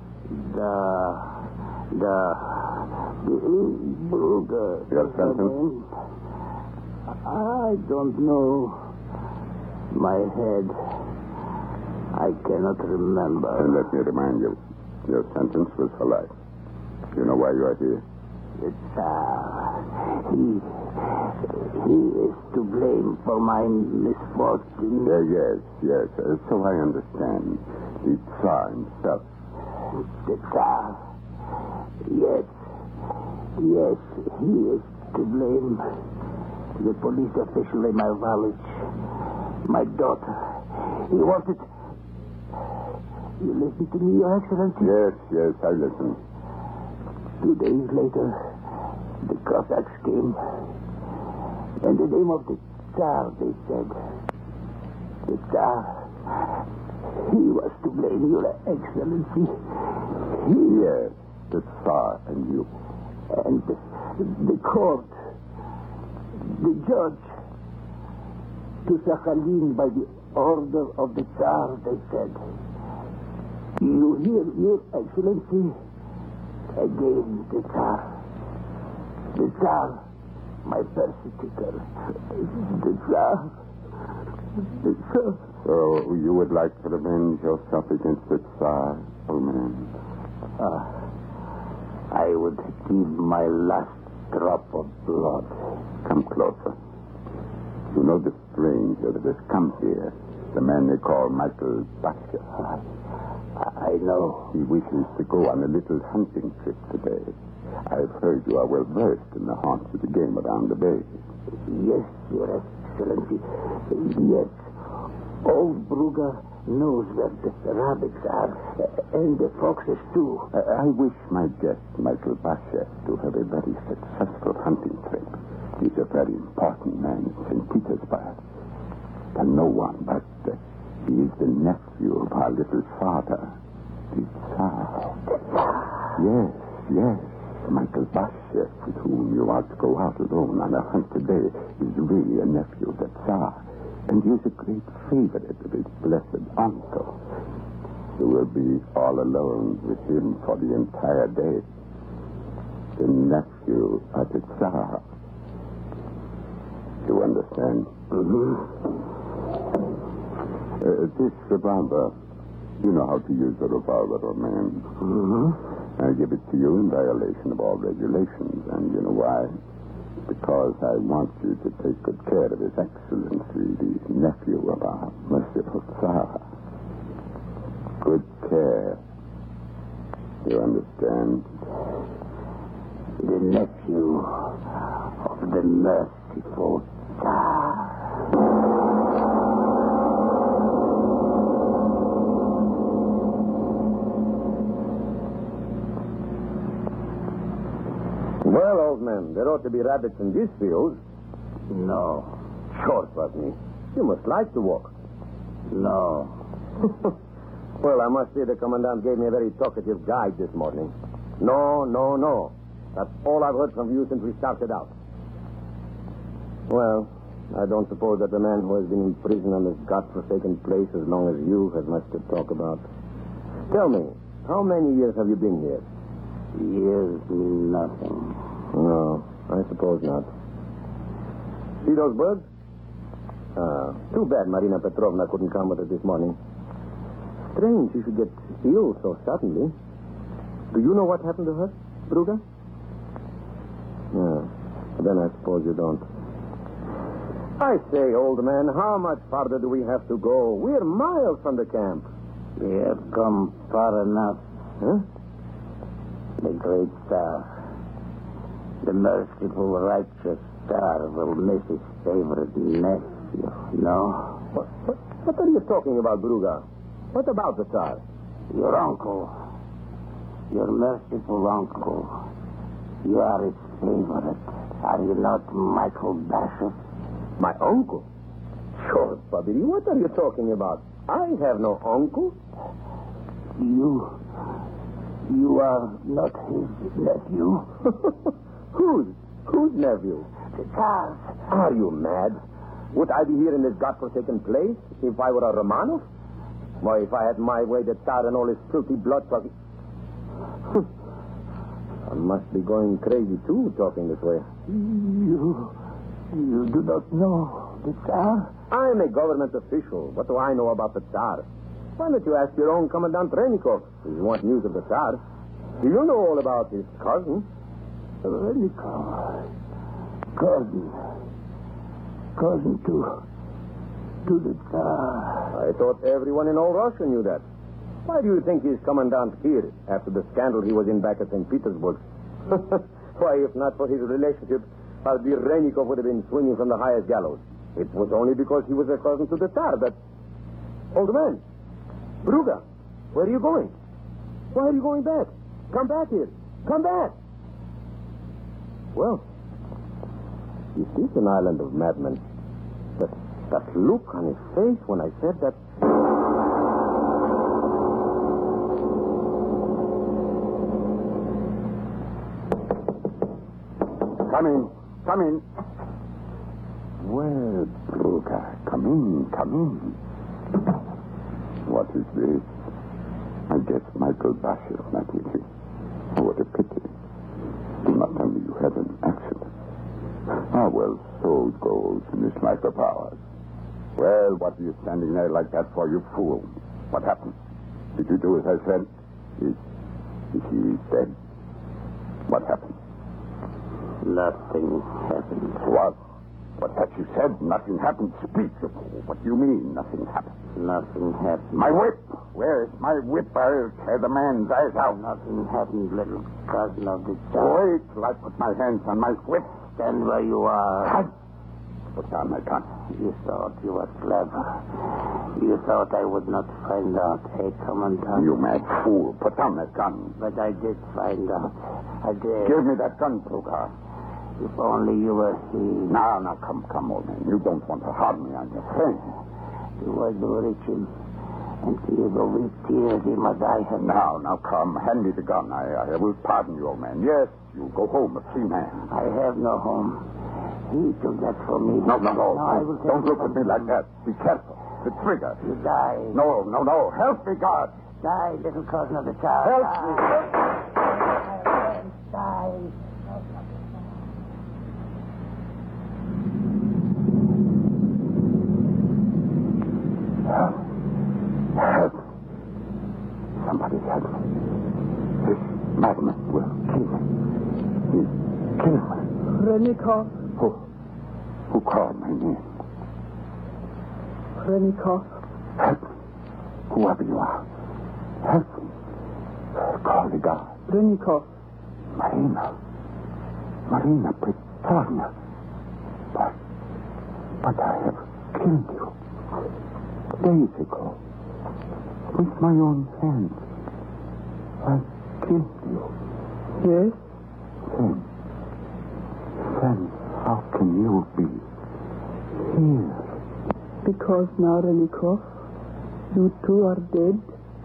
Bruger. Your sentence? I don't know. My head. I cannot remember. And let me remind you, your sentence was for life. You know why you are here? The Tsar. He is to blame for my misfortune. Yes. So I understand. The Tsar himself. The Tsar. Yes, he is to blame. The police official in my village. My daughter. He wanted... You listen to me, Your Excellency? Yes, I listen. 2 days later, the Cossacks came. In the name of the Tsar, they said. The Tsar, he was to blame, Your Excellency. Yes, the Tsar and you. And the court, the judge, to Sakhalin by the order of the Tsar, they said. You hear, Your Excellency? Again, the Tsar. The Tsar, my persecutor. The Tsar. So you would like to revenge yourself against the Tsar, old man? I would give my last drop of blood. Come closer. You know the stranger that has come here, the man they call Michael Basha. I know. He wishes to go on a little hunting trip today. I've heard you are well versed in the haunts of the game around the bay. Yes, Your Excellency. Yes. Old Bruger knows where the rabbits are, and the foxes, too. I wish my guest, Michael Basha, to have a very successful hunting trip. He's a very important man in St. Petersburg. And no one but he is the nephew of our little father, the Tsar. Yes. Michael Basha, with whom you are to go out alone on a hunt today, is really a nephew of the Tsar. And he is a great favorite of his blessed uncle. You will be all alone with him for the entire day. The nephew of the Tsar. You understand? This revolver, you know how to use a revolver, old man. I give it to you in violation of all regulations, and you know why? Because I want you to take good care of His Excellency, the nephew of our merciful Tsar. Good care. You understand? The nephew of the merciful Tsar. Well, old man, there ought to be rabbits in these fields. No. Sure, Putney. You must like to walk. No. Well, I must say the Commandant gave me a very talkative guide this morning. No. That's all I've heard from you since we started out. Well, I don't suppose that the man who has been in prison on this godforsaken place as long as you has much to talk about. Tell me, how many years have you been here? Years mean nothing. No, I suppose not. See those birds? Too bad Marina Petrovna couldn't come with us this morning. Strange she should get ill so suddenly. Do you know what happened to her, Bruger? No. Then I suppose you don't. I say, old man, how much farther do we have to go? We're miles from the camp. We have come far enough. Huh? The great Tsar, the merciful, righteous Tsar will miss his favorite nephew, no? What are you talking about, Bruger? What about the Tsar? Your uncle. Your merciful uncle. You are his favorite. Are you not Michael Basha? My uncle? Sure, Bobby. What are you talking about? I have no uncle. You are not his nephew. Whose nephew? The Tsar's. Are you mad? Would I be here in this godforsaken place if I were a Romanov? Why, if I had my way, the tar and all his filthy blood talking... I must be going crazy, too, talking this way. You do not know the Tsar? I'm a government official. What do I know about the Tsar? Why don't you ask your own Commandant Renikov if you want news of the Tsar? Do you know all about his cousin? Renikov. Cousin to the Tsar. I thought everyone in all Russia knew that. Why do you think he's Commandant here after the scandal he was in back at St. Petersburg? Why, if not for his relationship, Albir Renikov would have been swinging from the highest gallows. It was only because he was a cousin to the Tsar that... Old man, Bruga, where are you going? Why are you going back? Come back here. Come back. Well, it is an island of madmen. That look on his face when I said that... Come in. Come in. Well, Bruga, come in. What is this? I guess Michael Basher met with you. Oh, what a pity. Do not tell me you had an accident. Ah, well, so it goes in this life of ours. Well, what are you standing there like that for, you fool? What happened? Did you do as I said? Is he dead? What happened? Nothing happened. What? What have you said? Nothing happened. Speak, you fool. What do you mean, nothing happened? Nothing happened. My whip! Where is my whip? I'll tear the man's eyes out. Nothing happened, little cousin of the Tsar. Wait till I put my hands on my whip. Stand where you are. Put down my gun. You thought you were clever. You thought I would not find out, hey, Commandant? You mad fool. Put down that gun. But I did find out. I did. Give me that gun, Bruga. If only you were here. Now, come, old man. You don't want to harm me on your friend. You will do reach him. And see the weak tears he must die have. Now, come. Hand me the gun. I will pardon you, old man. Yes, you go home a free man. I have no home. He took that from me. No. Don't look at me like that. Be careful. The trigger. You die. No. Help me, God. Die, little cousin of the Tsar. Help me. Die. Help. Somebody help me. This madman will kill me. He's killing me. Renikov. Who called my name? Renikov. Help me. Whoever you are. Help me. Call the guard. Renikov. Marina Petrovna. But I have killed you. Days ago. With my own hands. I killed you. Yes? Then how can you be here? Because now, Renikov, you too are dead.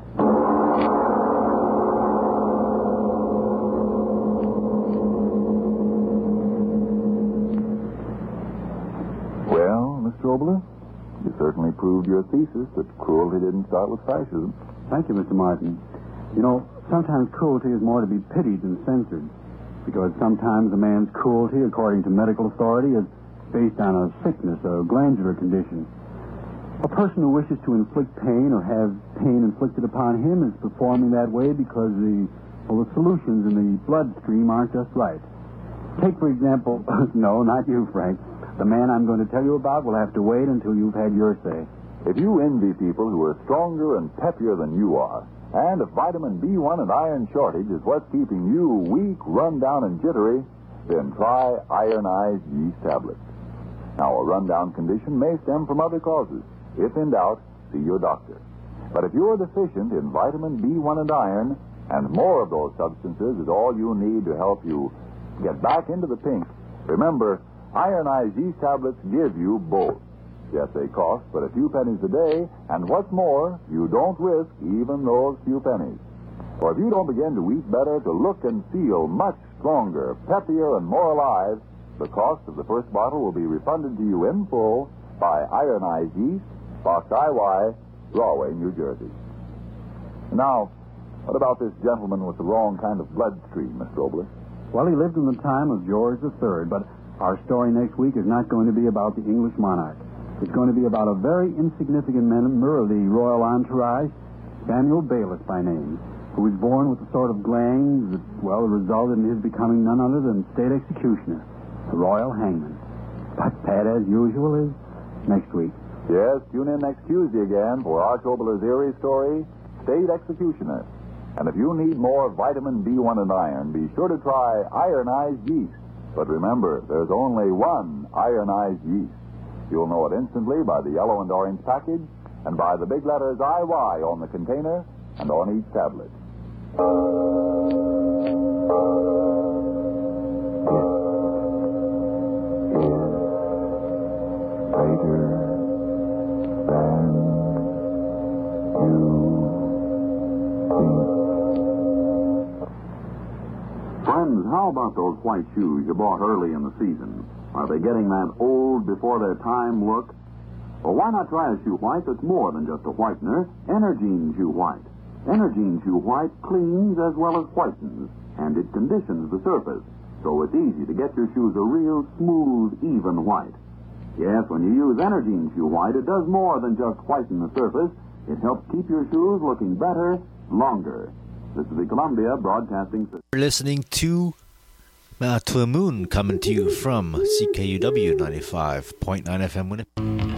Well, Mr. Obler, you certainly proved your thesis that cruelty didn't start with fascism. Thank you, Mr. Martin. You know, sometimes cruelty is more to be pitied than censored. Because sometimes a man's cruelty, according to medical authority, is based on a sickness, a glandular condition. A person who wishes to inflict pain or have pain inflicted upon him is performing that way because the solutions in the bloodstream aren't just right. Take, for example, no, not you, Frank. The man I'm going to tell you about will have to wait until you've had your say. If you envy people who are stronger and peppier than you are, and if vitamin B1 and iron shortage is what's keeping you weak, run down, and jittery, then try ironized yeast tablets. Now, a rundown condition may stem from other causes. If in doubt, see your doctor. But if you're deficient in vitamin B1 and iron, and more of those substances is all you need to help you get back into the pink, remember, ironized yeast tablets give you both. Yes, they cost but a few pennies a day, and what's more, you don't risk even those few pennies. For if you don't begin to eat better, to look and feel much stronger, peppier, and more alive, the cost of the first bottle will be refunded to you in full by Ironized Yeast, Box IY Rahway, New Jersey. Now, what about this gentleman with the wrong kind of bloodstream, Mr. Obler? Well, he lived in the time of George III, but our story next week is not going to be about the English monarch. It's going to be about a very insignificant member of the royal entourage, Samuel Bayliss by name, who was born with the sort of glands that, well, resulted in his becoming none other than state executioner, the royal hangman. But that, as usual, is next week. Yes, tune in next Tuesday again for Arch Obler's eerie story, State Executioner. And if you need more vitamin B1 and iron, be sure to try ironized yeast. But remember, there's only one ironized yeast. You'll know it instantly by the yellow and orange package and by the big letters IY on the container and on each tablet. Friends, how about those white shoes you bought early in the season? Are they getting that old before their time look? Well, why not try a shoe white that's more than just a whitener? Energine Shoe White. Energine Shoe White cleans as well as whitens, and it conditions the surface, so it's easy to get your shoes a real smooth, even white. Yes, when you use Energine Shoe White, it does more than just whiten the surface. It helps keep your shoes looking better, longer. This is the Columbia Broadcasting System. We're listening to the Moon, coming to you from CKUW 95.9 FM Winnipeg.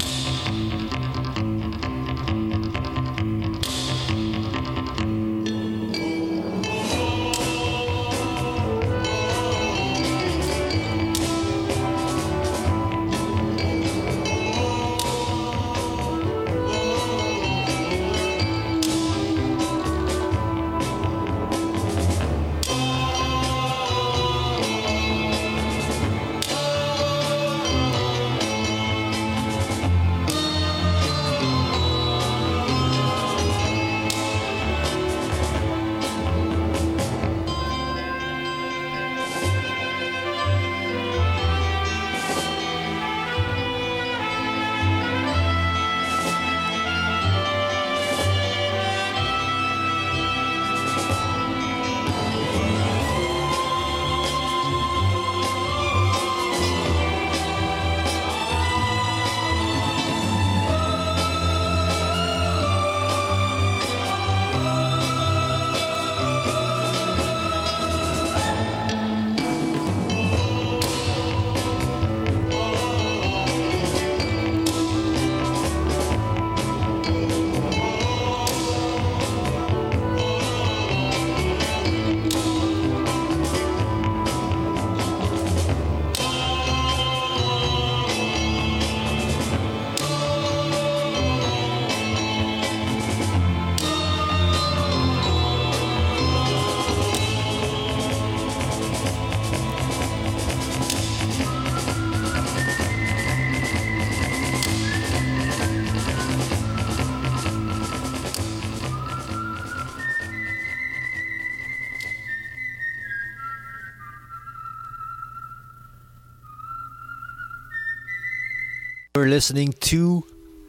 We're listening to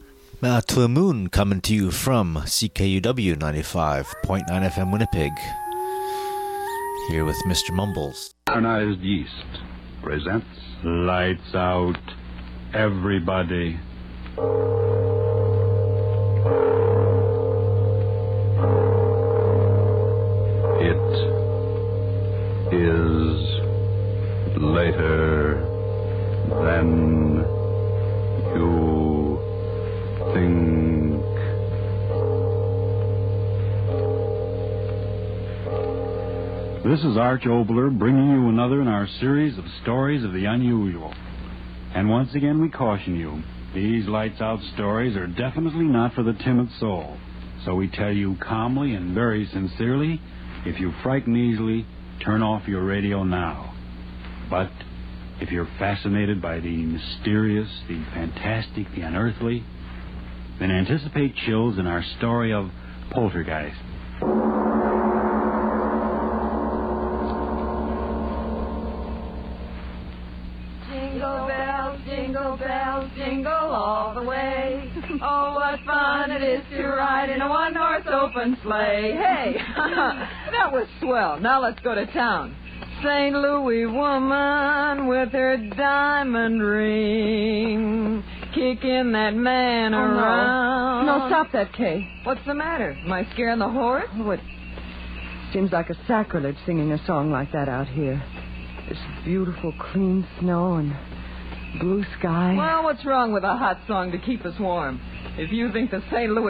the Moon, coming to you from CKUW 95.9 FM Winnipeg. Here with Mr. Mumbles. Ironized Yeast presents Lights Out, Everybody. It is later than you think. This is Arch Obler bringing you another in our series of stories of the unusual. And once again we caution you, these lights out stories are definitely not for the timid soul. So we tell you calmly and very sincerely, if you frighten easily, turn off your radio now. But if you're fascinated by the mysterious, the fantastic, the unearthly, then anticipate chills in our story of Poltergeist. Jingle bells, jingle all the way. Oh, what fun it is to ride in a one-horse open sleigh. Hey, that was swell. Now let's go to town. St. Louis woman with her diamond ring, kicking that man around. No, stop that, Kay. What's the matter? Am I scaring the horse? Oh, it seems like a sacrilege singing a song like that out here. This beautiful, clean snow and blue sky. Well, what's wrong with a hot song to keep us warm? If you think the St. Louis